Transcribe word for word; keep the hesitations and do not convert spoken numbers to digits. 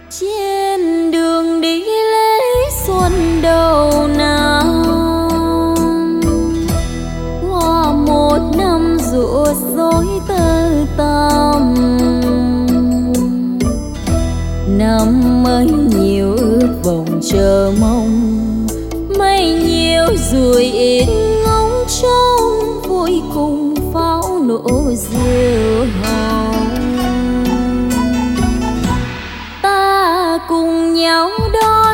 Trên đường đi lễ xuân đầu năm, qua một năm rủa rối tơ tằm. Năm mới nhiều ước vọng chờ mong, mây nhiều ruồi ít ngóng trông, vui cùng pháo nổ diều hồng. Ta cùng nhau đón